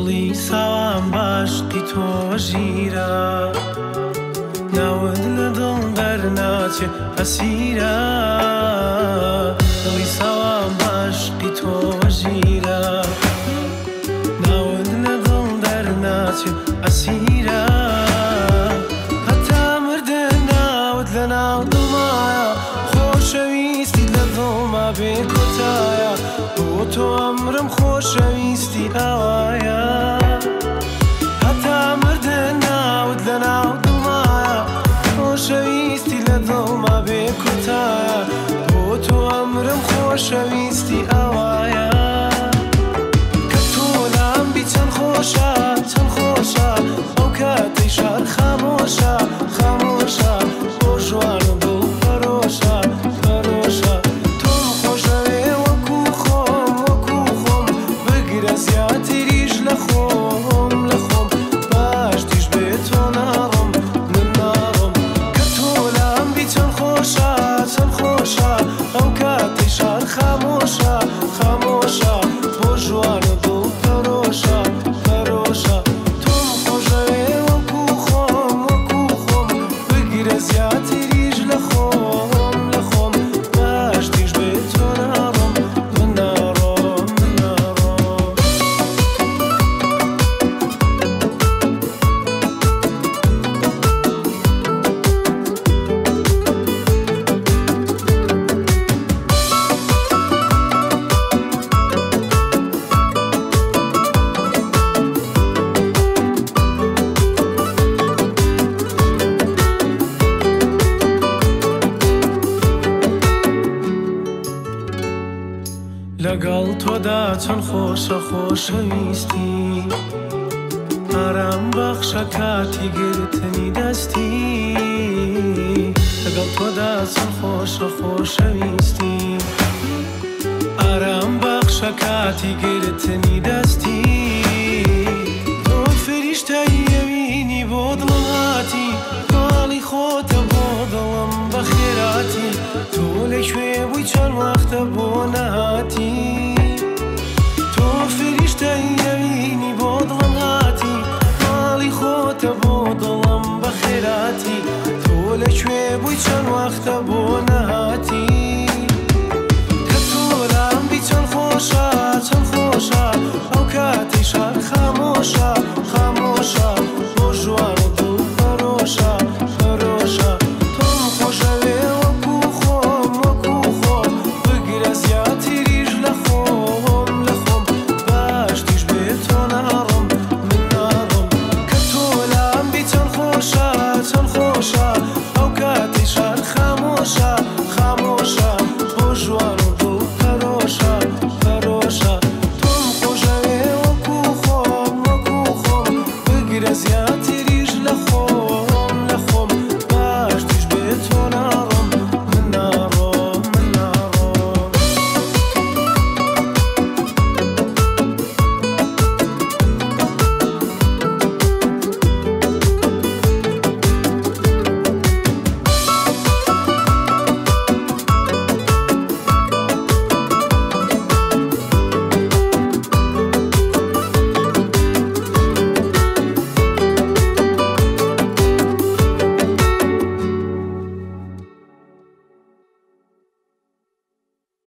دڵی ساوام باشقی تۆ ژیرە ناوت لە دڵ دەرناچێ ئەسیرە دڵی ساوام باشقی تۆ ژیرە ناوت لە دڵ دەرناچێ ئەسیرە هەتا مردن ناوت لە ناو دڵمایە خۆشەویستی لە دڵما بێ کۆتایە بۆ تۆ ئەمرم خۆشەویستی ئەوایە هەتا مردن ناوت لە ناو دڵمایە خۆشەویستی لە دڵما بێ کۆتایە بۆ تۆ ئەمرم خۆشەویستی ئەوایە کە تۆ لام بی چەند خۆشە چەند خۆشە ئەو کاتەی شار خامۆشە خامۆشە بۆ ژوان و دڵ فەرۆشە فەرۆشە تۆم خۆشەوێ وەکو خۆم وەکو خۆم بگرە زیاتریش لە خۆم لە خۆم باش دیش بێ تۆ ناڕۆم من ناڕۆم کە تۆ لام بی چەند خۆشە چەند خۆشە ئەو کاتەی شار خامۆشە خامۆشە بۆ ژوان و دڵ فەرۆشە فەرۆشە تۆم خۆشەوێ وەکو خۆم وەکو خۆم بگرە زیاتریش لە خۆم لە خۆم باش دیش بێ تۆ ناڕۆم من ناڕۆم من ناڕۆم لەگەڵ تۆدا چەند خۆشە خۆشەویستی ئارام بەخشە کاتی گرتنی دەستی لەگەڵ تۆدا چەند خۆشە خۆشەویستی ئارام بەخشە کاتی گرتنی دەستی تۆ فریشتەی ئەوینی بۆ دڵم هاتی ماڵی خۆتە بۆ دڵم بە خێراتی تۆ لەکوێ بووی چەند وەختە بۆ نەهاتی تۆ فریشتەی ئەوینی بۆ دڵم هاتی ماڵی خۆتە بۆ دڵم بە خێراتی تۆ لەکوێ بووی چەند وەختە بۆ نەهاتی